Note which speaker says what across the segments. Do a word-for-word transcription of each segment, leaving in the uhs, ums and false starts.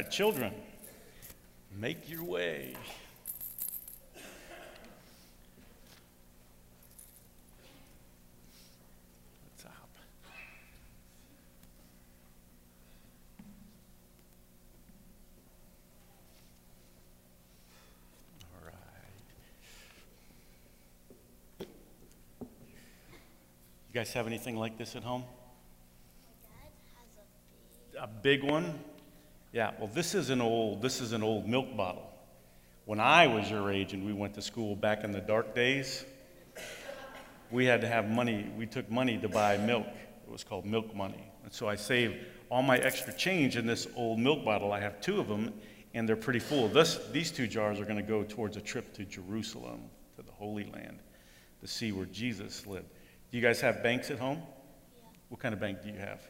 Speaker 1: right, children, make your way. Top. All right. You guys have anything like this at home?
Speaker 2: My dad has a big...
Speaker 1: A big one? Yeah, well, this is an old, this is an old milk bottle. When I was your age and we went to school back in the dark days, we had to have money. We took money to buy milk. It was called milk money. And so I saved all my extra change in this old milk bottle. I have two of them, and they're pretty full. This, these two jars are going to go towards a trip to Jerusalem, to the Holy Land, to see where Jesus lived. Do you guys have banks at home?
Speaker 2: Yeah.
Speaker 1: What kind of bank do you have?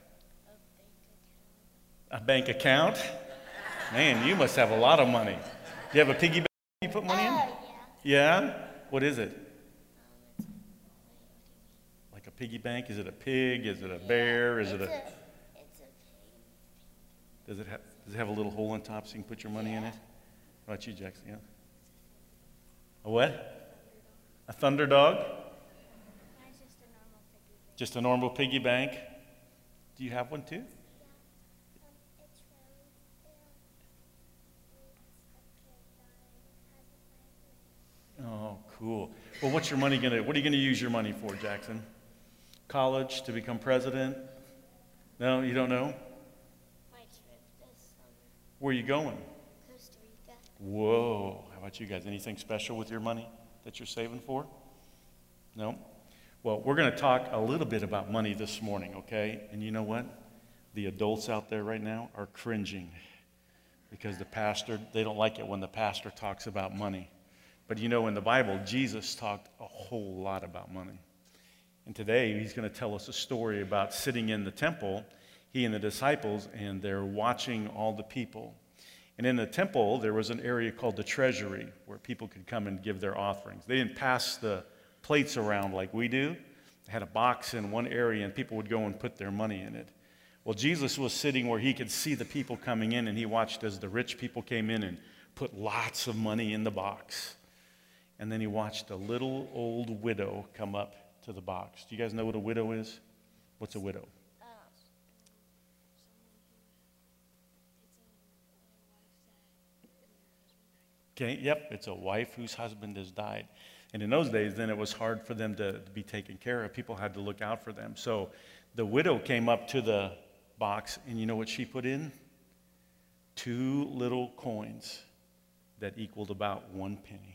Speaker 2: A bank account.
Speaker 1: A bank account? Man, you must have a lot of money. Do you have a piggy bank you put money in?
Speaker 2: Oh,
Speaker 1: Yeah? What is it?
Speaker 2: yeah. Um, it's, wait, what do you mean?
Speaker 1: Like a piggy bank? Is it a pig? Is it a bear? Is it
Speaker 2: it's
Speaker 1: a...
Speaker 2: a... It's a pig.
Speaker 1: Does it have, does it have a little hole on top so you can put your money in it? What about you, Jackson? Yeah? A what? A thunder dog?
Speaker 2: Mine's just a normal piggy bank.
Speaker 1: Just a normal piggy bank? Do you have one too?
Speaker 2: Um, it's really...
Speaker 1: Oh, cool. Well, what's your money going to, what are you going to use your money for, Jackson? College, to become president? No, you don't know?
Speaker 2: My trip this summer.
Speaker 1: Where are you going?
Speaker 2: Costa Rica.
Speaker 1: Whoa. How about you guys? Anything special with your money that you're saving for? No? Well, we're going to talk a little bit about money this morning, okay? And you know what? The adults out there right now are cringing because the pastor, they don't like it when the pastor talks about money. But you know, in the Bible, Jesus talked a whole lot about money. And today, he's going to tell us a story about sitting in the temple, he and the disciples, and they're watching all the people. And in the temple, there was an area called the treasury where people could come and give their offerings. They didn't pass the plates around like we do. They had a box in one area, and people would go and put their money in it. Well, Jesus was sitting where he could see the people coming in, and he watched as the rich people came in and put lots of money in the box. And then he watched a little old widow come up to the box. Do you guys know what a widow is? What's a widow?
Speaker 2: Oh.
Speaker 1: Okay, yep, it's a wife whose husband has died. And in those days, then it was hard for them to, to be taken care of. People had to look out for them. So the widow came up to the box, and you know what she put in? Two little coins that equaled about one penny.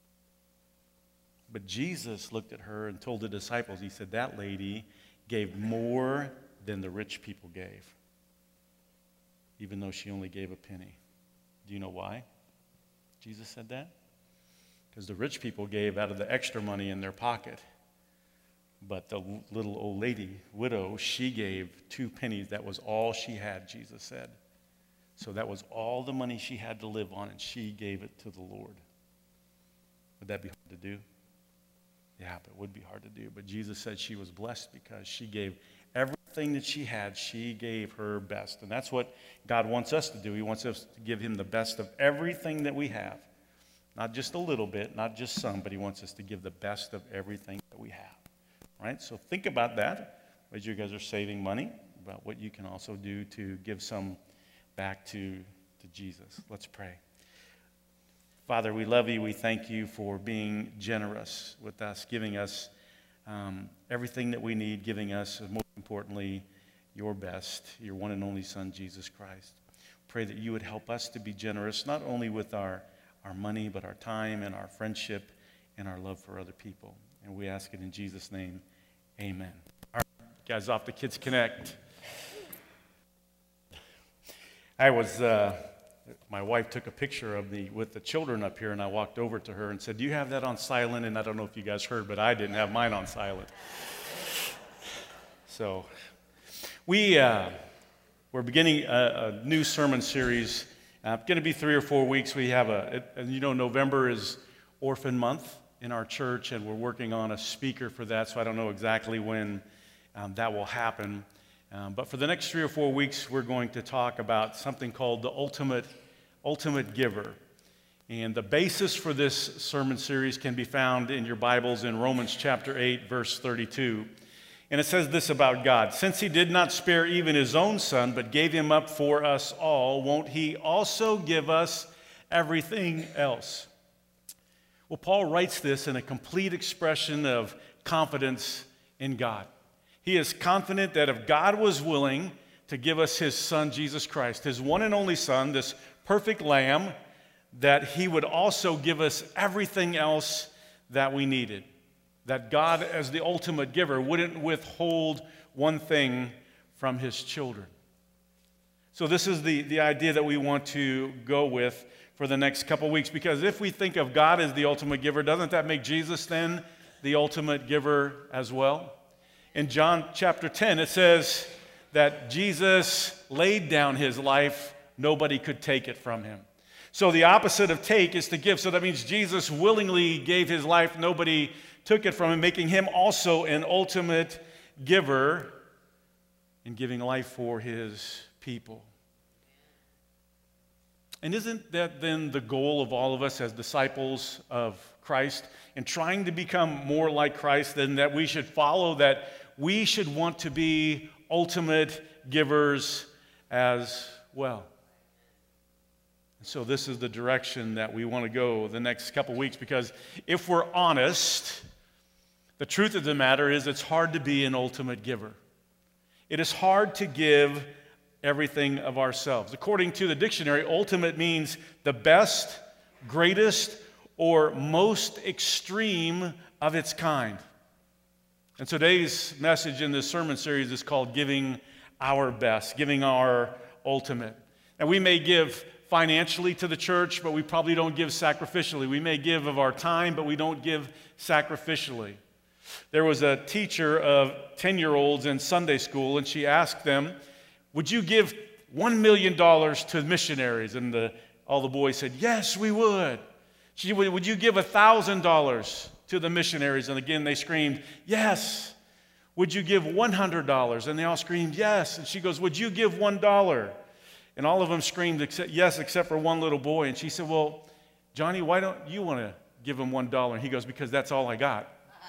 Speaker 1: But Jesus looked at her and told the disciples, he said, that lady gave more than the rich people gave, even though she only gave a penny. Do you know why Jesus said that? Because the rich people gave out of the extra money in their pocket. But the little old lady, widow, she gave two pennies. That was all she had, Jesus said. So that was all the money she had to live on, and she gave it to the Lord. Would that be hard to do? Yeah, it would be hard to do. But Jesus said she was blessed because she gave everything that she had, she gave her best. And that's what God wants us to do. He wants us to give him the best of everything that we have. Not just a little bit, not just some, but he wants us to give the best of everything that we have. Right? So think about that as you guys are saving money, about what you can also do to give some back to, to Jesus. Let's pray. Father, we love you. We thank you for being generous with us, giving us um, everything that we need, giving us, most importantly, your best, your one and only Son, Jesus Christ. Pray that you would help us to be generous, not only with our, our money, but our time and our friendship and our love for other people. And we ask it in Jesus' name. Amen. All right, guys, off to Kids Connect. I was, uh, my wife took a picture of me with the children up here, and I walked over to her and said, do you have that on silent? And I don't know if you guys heard, but I didn't have mine on silent. So we, uh, we're beginning a, a new sermon series. Uh, it's going to be three or four weeks. We have a, it, and you know, November is Orphan Month in our church, and we're working on a speaker for that, so I don't know exactly when um, that will happen. Um, but for the next three or four weeks, we're going to talk about something called the ultimate, ultimate giver. And the basis for this sermon series can be found in your Bibles in Romans chapter eight, verse thirty-two. And it says this about God: since he did not spare even his own son, but gave him up for us all, won't he also give us everything else? Well, Paul writes this in a complete expression of confidence in God. He is confident that if God was willing to give us his son, Jesus Christ, his one and only son, this perfect lamb, that he would also give us everything else that we needed. That God, as the ultimate giver, wouldn't withhold one thing from his children. So this is the, the idea that we want to go with for the next couple weeks, because if we think of God as the ultimate giver, doesn't that make Jesus then the ultimate giver as well? In John chapter ten, it says that Jesus laid down his life, nobody could take it from him. So the opposite of take is to give. So that means Jesus willingly gave his life, nobody took it from him, making him also an ultimate giver in giving life for his people. And isn't that then the goal of all of us as disciples of Christ, in trying to become more like Christ, then that we should follow that we should want to be ultimate givers as well? And so this is the direction that we want to go the next couple weeks, because if we're honest, the truth of the matter is it's hard to be an ultimate giver. It is hard to give everything of ourselves. According to the dictionary, ultimate means the best, greatest, or most extreme of its kind. And today's message in this sermon series is called Giving Our Best, Giving Our Ultimate. And we may give financially to the church, but we probably don't give sacrificially. We may give of our time, but we don't give sacrificially. There was a teacher of ten-year-olds in Sunday school, and she asked them, would you give one million dollars to missionaries? And the, all the boys said, yes, we would. She said, would you give one thousand dollars to the missionaries? And again, they screamed, yes. Would you give one hundred dollars? And they all screamed, yes. And she goes, would you give one dollar? And all of them screamed, except, yes, except for one little boy. And she said, well, Johnny, why don't you want to give him one dollar? And he goes, because that's all I got.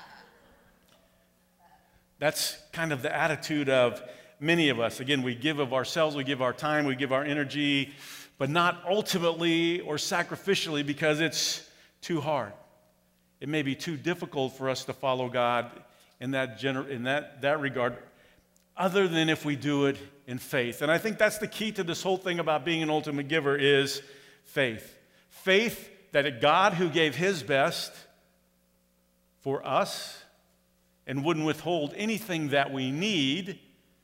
Speaker 1: That's kind of the attitude of many of us. Again, we give of ourselves, we give our time, we give our energy, but not ultimately or sacrificially, because it's too hard. It may be too difficult for us to follow God in that gener- in that, that regard, other than if we do it in faith. And I think that's the key to this whole thing about being an ultimate giver is faith. Faith that a God who gave his best for us and wouldn't withhold anything that we need.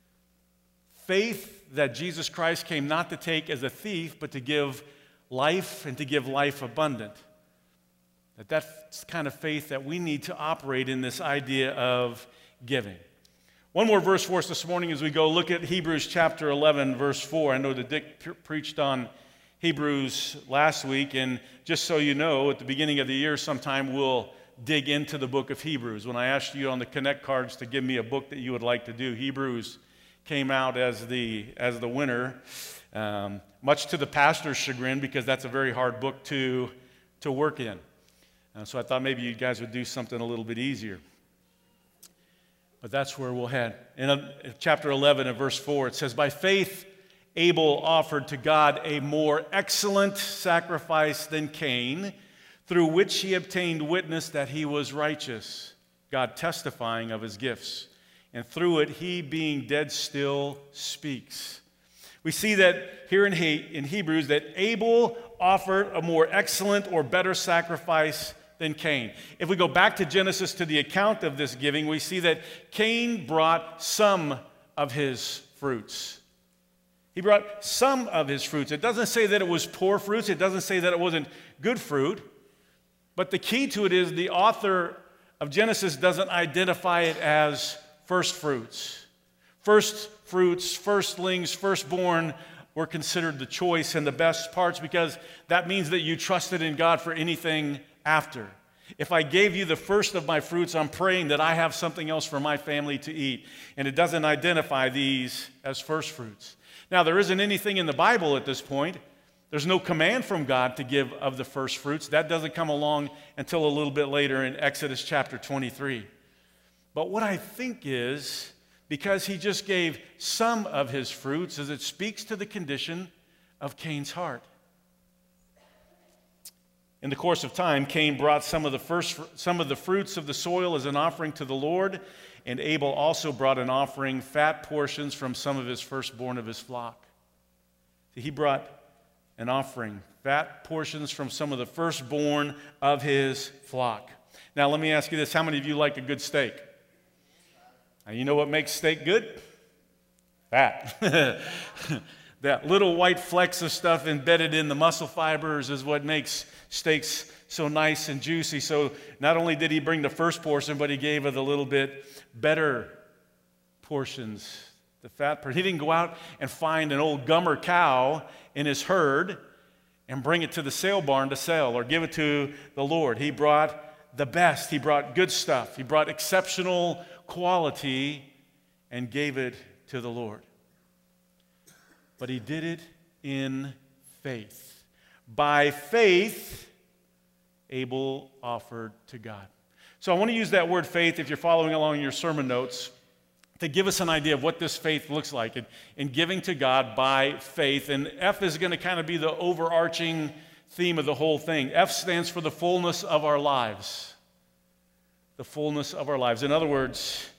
Speaker 1: Faith that Jesus Christ came not to take as a thief, but to give life and to give life abundant. That that's the kind of faith that we need to operate in this idea of giving. One more verse for us this morning as we go look at Hebrews chapter eleven, verse four. I know that Dick pre- preached on Hebrews last week, and just so you know, at the beginning of the year sometime we'll dig into the book of Hebrews. When I asked you on the Connect cards to give me a book that you would like to do, Hebrews came out as the as the winner, um, much to the pastor's chagrin, because that's a very hard book to, to work in. Uh, so I thought maybe you guys would do something a little bit easier. But that's where we'll head. In uh, chapter eleven and verse four, it says, by faith Abel offered to God a more excellent sacrifice than Cain, through which he obtained witness that he was righteous, God testifying of his gifts. And through it, he, being dead still, speaks. We see that here in, he- in Hebrews that Abel offered a more excellent or better sacrifice than Cain. If we go back to Genesis to the account of this giving, we see that Cain brought some of his fruits. He brought some of his fruits. It doesn't say that it was poor fruits. It doesn't say that it wasn't good fruit. But the key to it is the author of Genesis doesn't identify it as first fruits. First fruits, firstlings, firstborn were considered the choice and the best parts, because that means that you trusted in God for anything after. If I gave you the first of my fruits, I'm praying that I have something else for my family to eat. And it doesn't identify these as first fruits. Now, there isn't anything in the Bible at this point. There's no command from God to give of the first fruits. That doesn't come along until a little bit later in Exodus chapter twenty-three. But what I think is, because he just gave some of his fruits, is it speaks to the condition of Cain's heart. In the course of time, Cain brought some of the first, some of the fruits of the soil as an offering to the Lord, and Abel also brought an offering, fat portions from some of his firstborn of his flock. See, he brought an offering, fat portions from some of the firstborn of his flock. Now, let me ask you this. How many of you like a good steak? Now, you know what makes steak good? Fat. That little white flecks of stuff embedded in the muscle fibers is what makes steaks so nice and juicy. So not only did he bring the first portion, but he gave it a little bit better portions, the fat portion. He didn't go out and find an old Gummer cow in his herd and bring it to the sale barn to sell or give it to the Lord. He brought the best. He brought good stuff. He brought exceptional quality and gave it to the Lord. But he did it in faith. By faith, Abel offered to God. So I want to use that word faith, if you're following along in your sermon notes, to give us an idea of what this faith looks like in, in giving to God by faith. And F is going to kind of be the overarching theme of the whole thing. F stands for the fullness of our lives. The fullness of our lives. In other words,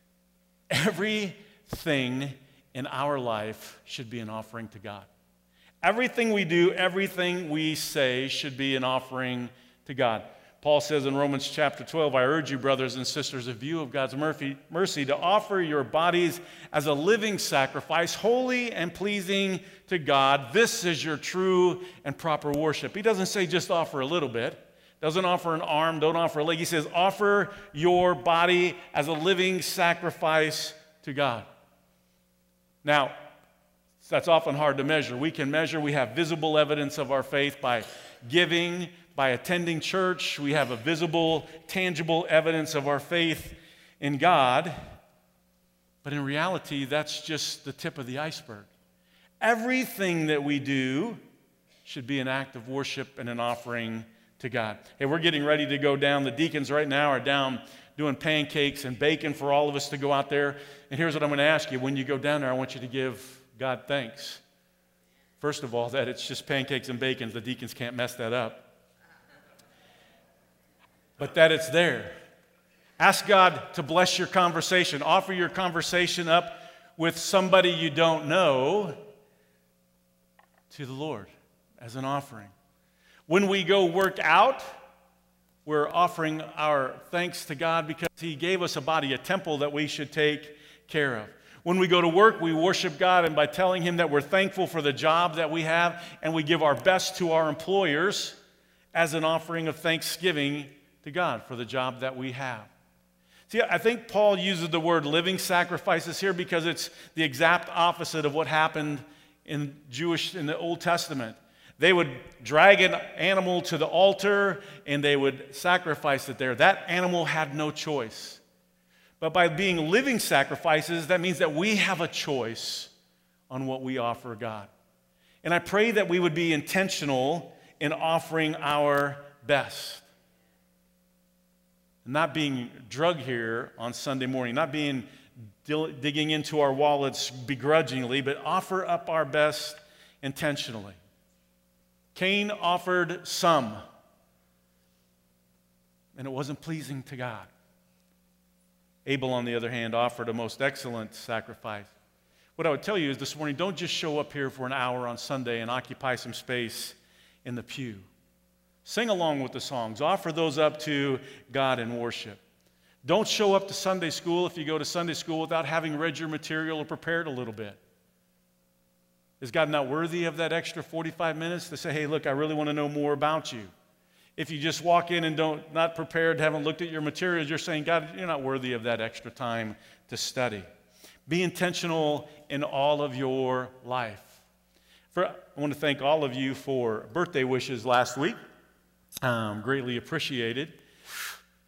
Speaker 1: everything in our life should be an offering to God. Everything we do, everything we say should be an offering to God. Paul says in Romans chapter twelve, I urge you, brothers and sisters, in view of God's mercy, mercy, to offer your bodies as a living sacrifice, holy and pleasing to God. This is your true and proper worship. He doesn't say just offer a little bit. Doesn't offer an arm, don't offer a leg. He says offer your body as a living sacrifice to God. Now, that's often hard to measure. We can measure, we have visible evidence of our faith by giving, by attending church. We have a visible, tangible evidence of our faith in God. But in reality, that's just the tip of the iceberg. Everything that we do should be an act of worship and an offering to God. Hey, we're getting ready to go down. The deacons right now are down doing pancakes and bacon for all of us to go out there. And here's what I'm going to ask you. When you go down there, I want you to give God thanks. First of all, that it's just pancakes and bacon. The deacons can't mess that up. But that it's there. Ask God to bless your conversation. Offer your conversation up with somebody you don't know to the Lord as an offering. When we go work out, we're offering our thanks to God because He gave us a body, a temple that we should take care of. When we go to work, we worship God, and by telling Him that we're thankful for the job that we have, and we give our best to our employers as an offering of thanksgiving to God for the job that we have. See, I think Paul uses the word living sacrifices here because it's the exact opposite of what happened in Jewish, in the Old Testament. They would drag an animal to the altar and they would sacrifice it there. That animal had no choice. But by being living sacrifices, that means that we have a choice on what we offer God. And I pray that we would be intentional in offering our best. Not being drug here on Sunday morning, not being digging into our wallets begrudgingly, but offer up our best intentionally. Cain offered some, and it wasn't pleasing to God. Abel, on the other hand, offered a most excellent sacrifice. What I would tell you is this morning, don't just show up here for an hour on Sunday and occupy some space in the pew. Sing along with the songs. Offer those up to God in worship. Don't show up to Sunday school if you go to Sunday school without having read your material or prepared a little bit. Is God not worthy of that extra forty-five minutes to say, hey, look, I really want to know more about you? If you just walk in and don't not prepared, haven't looked at your materials, you're saying, God, you're not worthy of that extra time to study. Be intentional in all of your life. For, I want to thank all of you for birthday wishes last week. Um, greatly appreciated.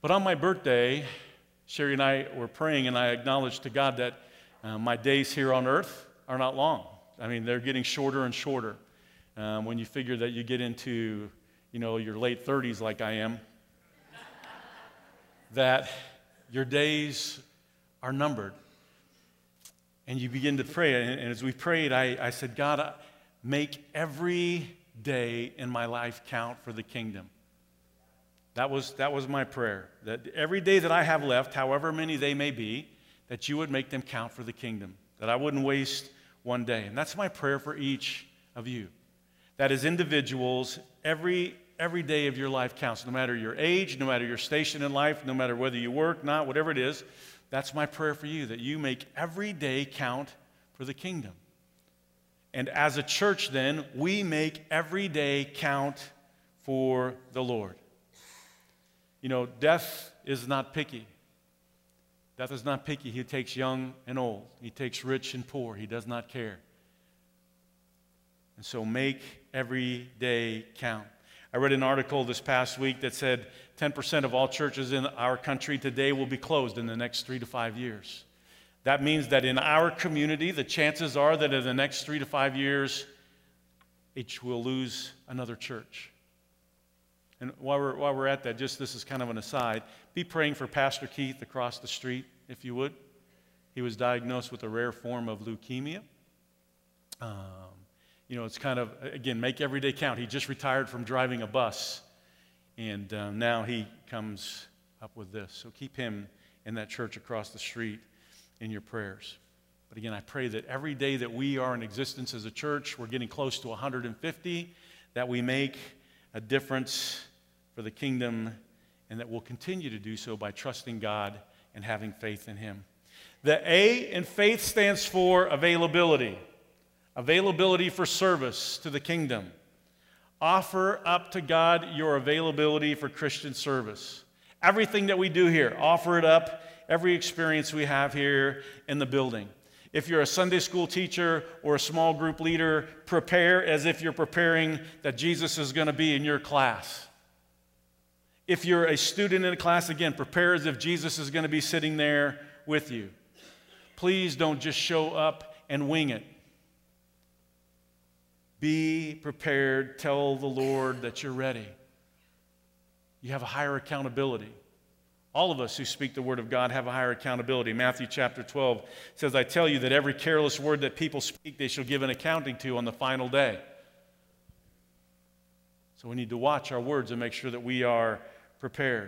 Speaker 1: But on my birthday, Sherry and I were praying, and I acknowledged to God that uh, my days here on earth are not long. I mean, they're getting shorter and shorter. Um, when you figure that you get into, you know, your late thirties like I am, that your days are numbered. And you begin to pray. And, and as we prayed, I, I said, God, make every day in my life count for the kingdom. That was, that was my prayer, that every day that I have left, however many they may be, that you would make them count for the kingdom, that I wouldn't waste one day. And that's my prayer for each of you, that as individuals, every, every day of your life counts, no matter your age, no matter your station in life, no matter whether you work, not, whatever it is. That's my prayer for you, that you make every day count for the kingdom. And as a church, then, we make every day count for the Lord. You know, death is not picky. Death is not picky. He takes young and old. He takes rich and poor. He does not care. And so make every day count. I read an article this past week that said ten percent of all churches in our country today will be closed in the next three to five years. That means that in our community, the chances are that in the next three to five years, each will lose another church. And while we're, while we're at that, just this is kind of an aside, be praying for Pastor Keith across the street, if you would. He was diagnosed with a rare form of leukemia. Um, you know, it's kind of, again, make every day count. He just retired from driving a bus, and um, now he comes up with this. So keep him in that church across the street in your prayers. But again, I pray that every day that we are in existence as a church, we're getting close to one hundred fifty, that we make a difference for the kingdom, and that we'll continue to do so by trusting God and having faith in Him. The A in faith stands for availability. Availability for service to the kingdom. Offer up to God your availability for Christian service. Everything that we do here, offer it up. Every experience we have here in the building. If you're a Sunday school teacher or a small group leader, prepare as if you're preparing that Jesus is going to be in your class. If you're a student in a class, again, prepare as if Jesus is going to be sitting there with you. Please don't just show up and wing it. Be prepared. Tell the Lord that you're ready. You have a higher accountability. All of us who speak the word of God have a higher accountability. Matthew chapter twelve says, I tell you that every careless word that people speak, they shall give an accounting to on the final day. So we need to watch our words and make sure that we are prepared.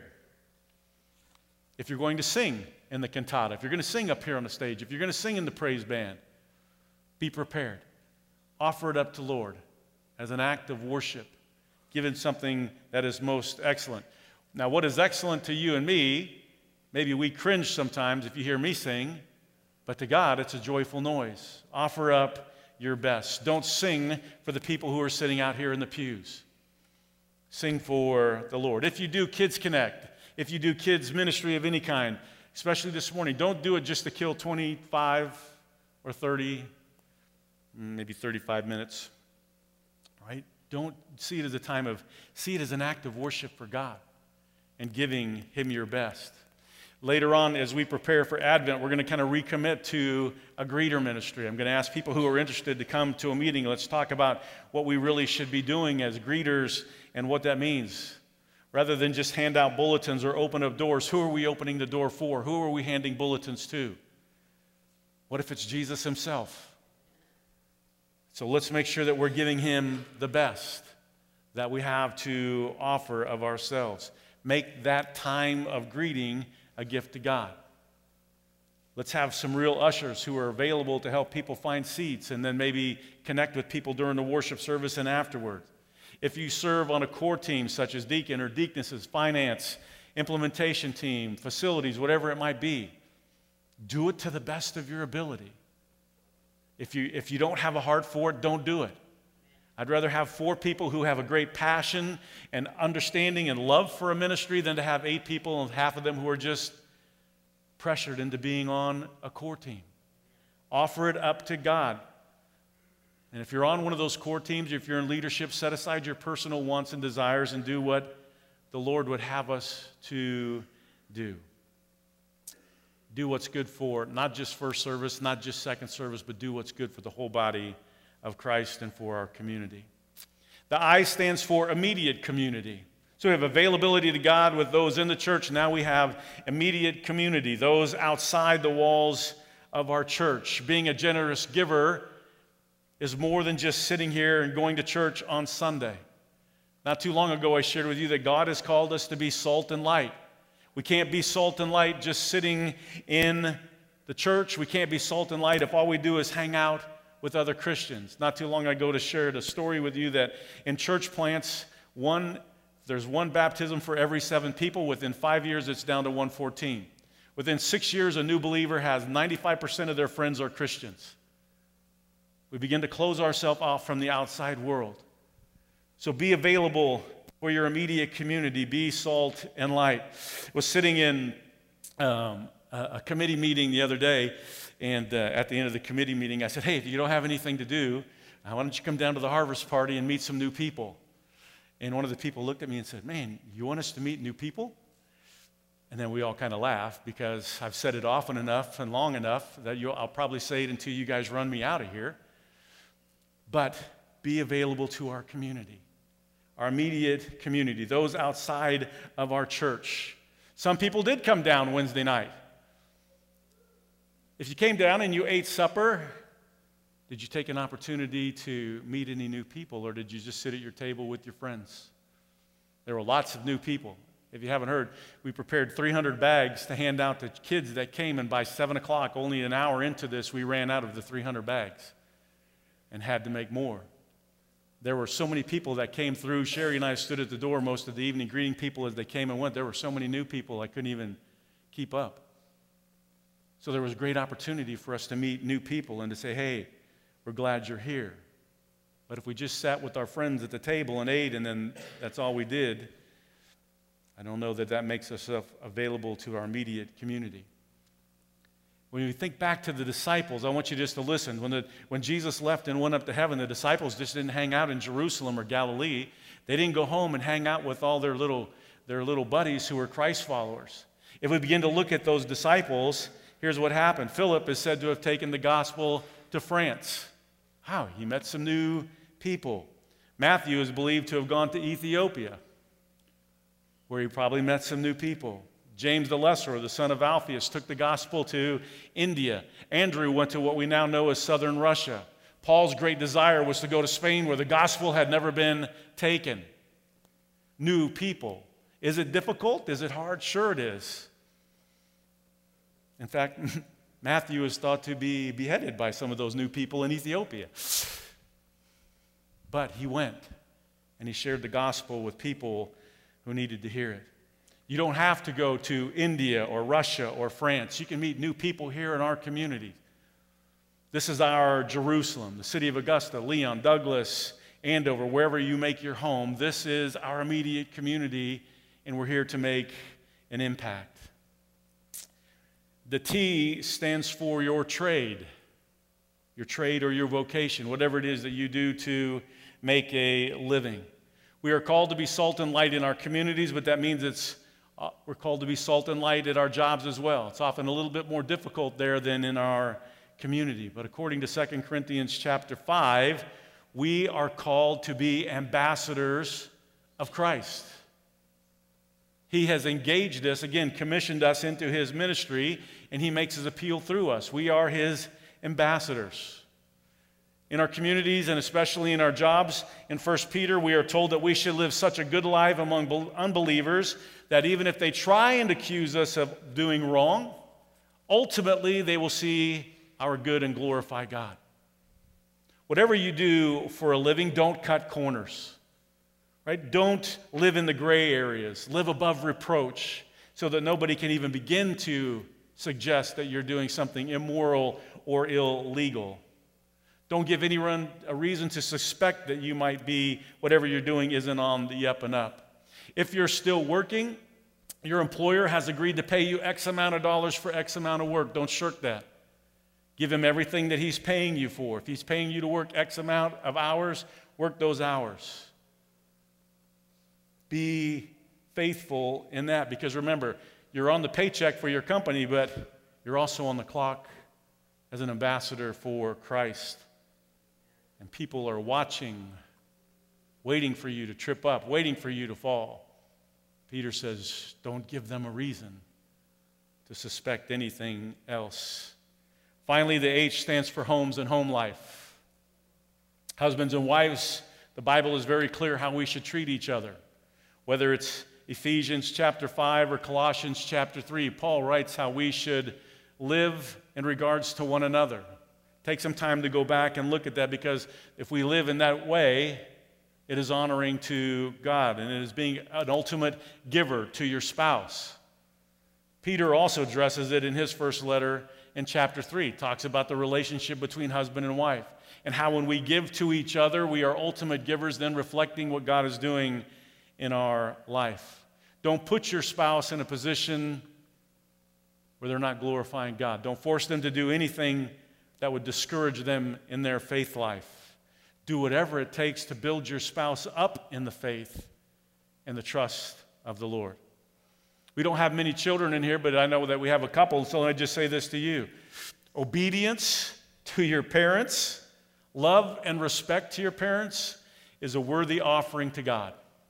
Speaker 1: If you're going to sing in the cantata, if you're going to sing up here on the stage, if you're going to sing in the praise band, be prepared. Offer it up to the Lord as an act of worship, given something that is most excellent. Now, what is excellent to you and me, maybe we cringe sometimes if you hear me sing, but to God, it's a joyful noise. Offer up your best. Don't sing for the people who are sitting out here in the pews. Sing for the Lord. If you do Kids Connect, if you do kids ministry of any kind, especially this morning, don't do it just to kill twenty-five or thirty, maybe thirty-five minutes, right? Don't see it as a time of, see it as an act of worship for God and giving Him your best. Later on, as we prepare for Advent, we're going to kind of recommit to a greeter ministry. I'm going to ask people who are interested to come to a meeting. Let's talk about what we really should be doing as greeters and what that means. Rather than just hand out bulletins or open up doors, who are we opening the door for? Who are we handing bulletins to? What if it's Jesus Himself? So let's make sure that we're giving Him the best that we have to offer of ourselves. Make that time of greeting a gift to God. Let's have some real ushers who are available to help people find seats and then maybe connect with people during the worship service and afterward. If you serve on a core team such as deacon or deaconesses, finance, implementation team, facilities, whatever it might be, do it to the best of your ability. If you, if you don't have a heart for it, don't do it. I'd rather have four people who have a great passion and understanding and love for a ministry than to have eight people and half of them who are just pressured into being on a core team. Offer it up to God. And if you're on one of those core teams, if you're in leadership, set aside your personal wants and desires and do what the Lord would have us to do. Do what's good for not just first service, not just second service, but do what's good for the whole body of Christ and for our community. The I stands for immediate community. So we have availability to God with those in the church. Now we have immediate community, those outside the walls of our church. Being a generous giver is more than just sitting here and going to church on Sunday. Not too long ago, I shared with you that God has called us to be salt and light. We can't be salt and light just sitting in the church. We can't be salt and light if all we do is hang out with other Christians. Not too long ago, I shared a story with you that in church plants, one there's one baptism for every seven people. Within five years, it's down to one hundred fourteen. Within six years, a new believer has ninety-five percent of their friends are Christians. We begin to close ourselves off from the outside world. So be available for your immediate community. Be salt and light. I was sitting in um, a, a committee meeting the other day, and uh, at the end of the committee meeting, I said, hey, if you don't have anything to do, uh, why don't you come down to the harvest party and meet some new people? And one of the people looked at me and said, man, you want us to meet new people? And then we all kind of laughed because I've said it often enough and long enough that you'll, I'll probably say it until you guys run me out of here. But be available to our community, our immediate community, those outside of our church. Some people did come down Wednesday night. If you came down and you ate supper, did you take an opportunity to meet any new people, or did you just sit at your table with your friends? There were lots of new people. If you haven't heard, we prepared three hundred bags to hand out to kids that came, and by seven o'clock, only an hour into this, we ran out of the three hundred bags and had to make more. There were so many people that came through. Sherry and I stood at the door most of the evening greeting people as they came and went. There were so many new people, I couldn't even keep up. So there was a great opportunity for us to meet new people and to say, hey, we're glad you're here. But if we just sat with our friends at the table and ate and then that's all we did, I don't know that that makes us available to our immediate community. When you think back to the disciples, I want you just to listen. When, the, when Jesus left and went up to heaven, the disciples just didn't hang out in Jerusalem or Galilee. They didn't go home and hang out with all their little, their little buddies who were Christ followers. If we begin to look at those disciples, here's what happened. Philip is said to have taken the gospel to France. How? He met some new people. Matthew is believed to have gone to Ethiopia, where he probably met some new people. James the Lesser, the son of Alphaeus, took the gospel to India. Andrew went to what we now know as southern Russia. Paul's great desire was to go to Spain, where the gospel had never been taken. New people. Is it difficult? Is it hard? Sure it is. In fact, Matthew is thought to be beheaded by some of those new people in Ethiopia. But he went, and he shared the gospel with people who needed to hear it. You don't have to go to India or Russia or France. You can meet new people here in our community. This is our Jerusalem, the city of Augusta, Leon, Douglas, Andover, wherever you make your home. This is our immediate community, and we're here to make an impact. The T stands for your trade, your trade or your vocation, whatever it is that you do to make a living. We are called to be salt and light in our communities, but that means it's uh, we're called to be salt and light at our jobs as well. It's often a little bit more difficult there than in our community. But according to Second Corinthians chapter five, we are called to be ambassadors of Christ. He has engaged us, again, commissioned us into his ministry, and he makes his appeal through us. We are his ambassadors. In our communities and especially in our jobs, in First Peter, we are told that we should live such a good life among unbelievers that even if they try and accuse us of doing wrong, ultimately they will see our good and glorify God. Whatever you do for a living, don't cut corners. Right? Don't live in the gray areas. Live above reproach so that nobody can even begin to suggest that you're doing something immoral or illegal. Don't give anyone a reason to suspect that you might be, whatever you're doing isn't on the up and up. If you're still working, your employer has agreed to pay you X amount of dollars for X amount of work. Don't shirk that. Give him everything that he's paying you for. If he's paying you to work X amount of hours, work those hours. Be faithful in that, because remember, you're on the paycheck for your company, but you're also on the clock as an ambassador for Christ. And people are watching, waiting for you to trip up, waiting for you to fall. Peter says, don't give them a reason to suspect anything else. Finally, the H stands for homes and home life. Husbands and wives, the Bible is very clear how we should treat each other. Whether it's Ephesians chapter five or Colossians chapter three, Paul writes how we should live in regards to one another. Take some time to go back and look at that, because if we live in that way, it is honoring to God, and it is being an ultimate giver to your spouse. Peter also addresses it in his first letter in chapter three, talks about the relationship between husband and wife, and how when we give to each other, we are ultimate givers, then reflecting what God is doing in our life. Don't put your spouse in a position where they're not glorifying God. Don't force them to do anything that would discourage them in their faith life. Do whatever it takes to build your spouse up in the faith and the trust of the Lord. We don't have many children in here, but I know that we have a couple, so let me just say this to you. Obedience to your parents, love and respect to your parents is a worthy offering to God.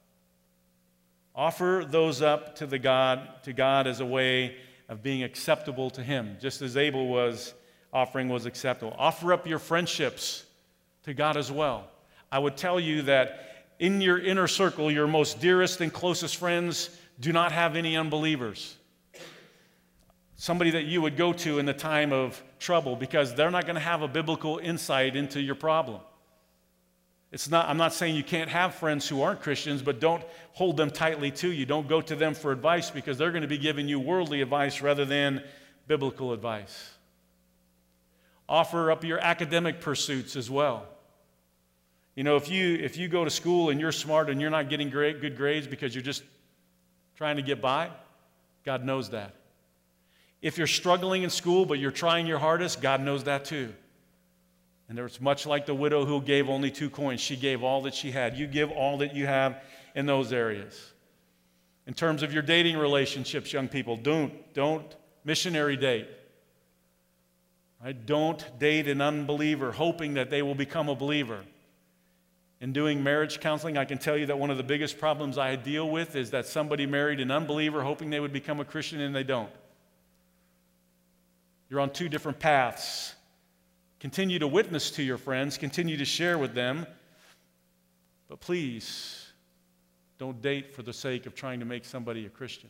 Speaker 1: Offer those up to the God, to God as a way of being acceptable to Him, just as Abel was offering was acceptable. Offer up your friendships to God as well. I would tell you that in your inner circle, your most dearest and closest friends do not have any unbelievers. Somebody that you would go to in the time of trouble, because they're not going to have a biblical insight into your problem. It's not, I'm not saying you can't have friends who aren't Christians, but don't hold them tightly to you. Don't go to them for advice, because they're going to be giving you worldly advice rather than biblical advice. Offer up your academic pursuits as well. You know, if you if you go to school and you're smart and you're not getting great, good grades because you're just trying to get by, God knows that. If you're struggling in school but you're trying your hardest, God knows that too. And it's much like the widow who gave only two coins. She gave all that she had. You give all that you have in those areas. In terms of your dating relationships, young people, don't, don't missionary date. Right? Don't date an unbeliever hoping that they will become a believer. In doing marriage counseling, I can tell you that one of the biggest problems I deal with is that somebody married an unbeliever hoping they would become a Christian and they don't. You're on two different paths. Continue to witness to your friends, continue to share with them, but please don't date for the sake of trying to make somebody a Christian.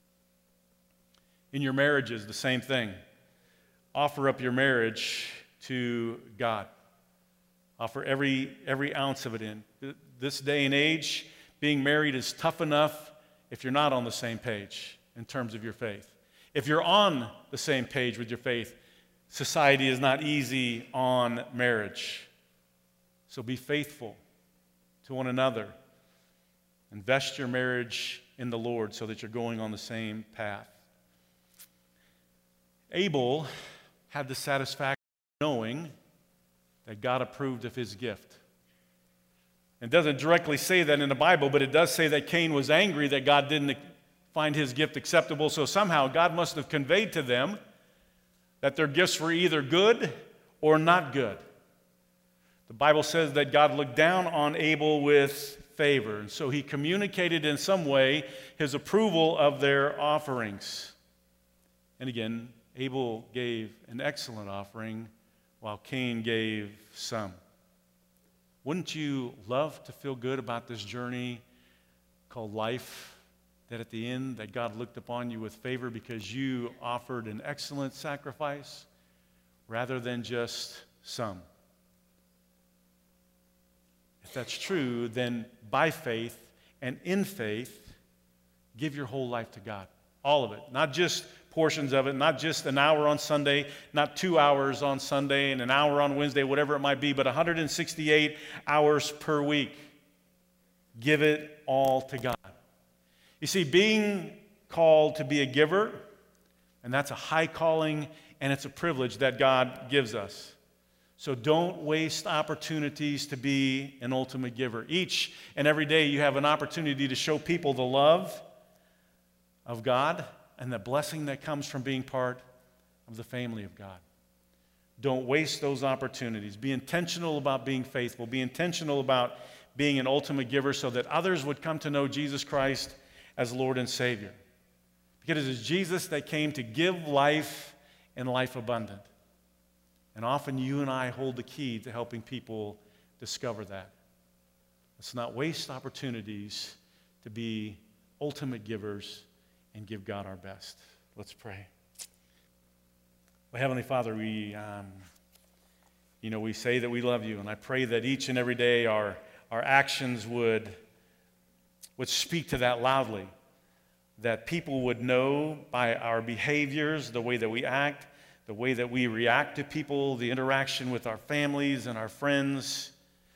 Speaker 1: In your marriages, the same thing. Offer up your marriage to God. Offer every, every ounce of it in. This day and age, being married is tough enough if you're not on the same page in terms of your faith. If you're on the same page with your faith, society is not easy on marriage. So be faithful to one another. Invest your marriage in the Lord so that you're going on the same path. Abel had the satisfaction of knowing that God approved of his gift. It doesn't directly say that in the Bible, but it does say that Cain was angry that God didn't find his gift acceptable. So somehow God must have conveyed to them that their gifts were either good or not good. The Bible says that God looked down on Abel with favor, and so he communicated in some way his approval of their offerings. And again, Abel gave an excellent offering, while Cain gave some. Wouldn't you love to feel good about this journey called life? That at the end, that God looked upon you with favor because you offered an excellent sacrifice rather than just some. If that's true, then by faith and in faith, give your whole life to God. All of it. Not just portions of it, not just an hour on Sunday, not two hours on Sunday and an hour on Wednesday, whatever it might be, but one hundred sixty-eight hours per week. Give it all to God. You see, being called to be a giver, and that's a high calling and it's a privilege that God gives us. So don't waste opportunities to be an ultimate giver. Each and every day you have an opportunity to show people the love of God and the blessing that comes from being part of the family of God. Don't waste those opportunities. Be intentional about being faithful. Be intentional about being an ultimate giver so that others would come to know Jesus Christ as Lord and Savior. Because it is Jesus that came to give life and life abundant. And often you and I hold the key to helping people discover that. Let's not waste opportunities to be ultimate givers and give God our best. Let's pray. Well, Heavenly Father, we, um, you know, we say that we love you, and I pray that each and every day our, our actions would, would speak to that loudly, that people would know by our behaviors, the way that we act, the way that we react to people, the interaction with our families and our friends,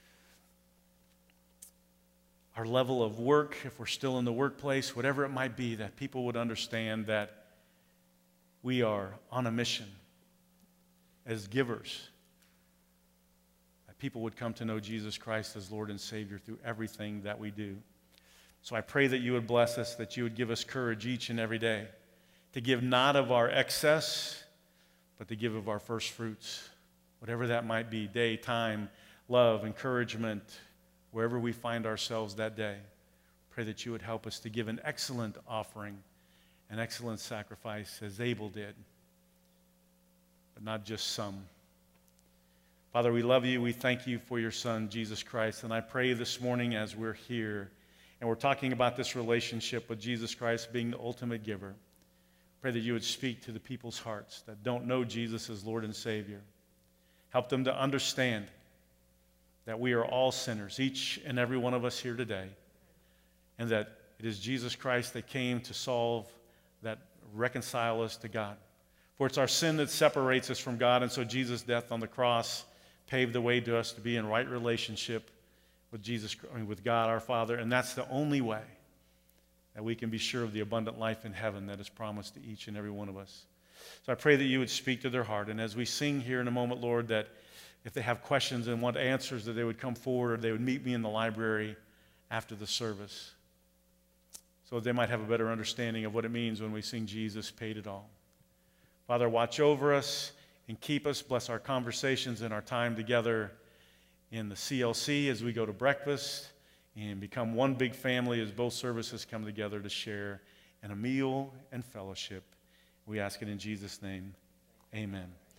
Speaker 1: our level of work, if we're still in the workplace, whatever it might be, that people would understand that we are on a mission as givers, that people would come to know Jesus Christ as Lord and Savior through everything that we do. So I pray that you would bless us, that you would give us courage each and every day to give not of our excess, but to give of our first fruits, whatever that might be, day, time, love, encouragement, wherever we find ourselves that day. Pray that you would help us to give an excellent offering, an excellent sacrifice as Abel did, but not just some. Father, we love you. We thank you for your Son, Jesus Christ. And I pray this morning as we're here and we're talking about this relationship with Jesus Christ being the ultimate giver, pray that you would speak to the people's hearts that don't know Jesus as Lord and Savior. Help them to understand that we are all sinners, each and every one of us here today, and that it is Jesus Christ that came to solve, that reconcile us to God. For it's our sin that separates us from God, and so Jesus' death on the cross paved the way to us to be in right relationship with Jesus, I mean, with God our Father, and that's the only way that we can be sure of the abundant life in heaven that is promised to each and every one of us. So I pray that you would speak to their heart, and as we sing here in a moment, Lord, that if they have questions and want answers, that they would come forward or they would meet me in the library after the service so that they might have a better understanding of what it means when we sing Jesus paid it all. Father, watch over us and keep us. Bless our conversations and our time together in the C L C as we go to breakfast and become one big family as both services come together to share in a meal and fellowship. We ask it in Jesus' name. Amen.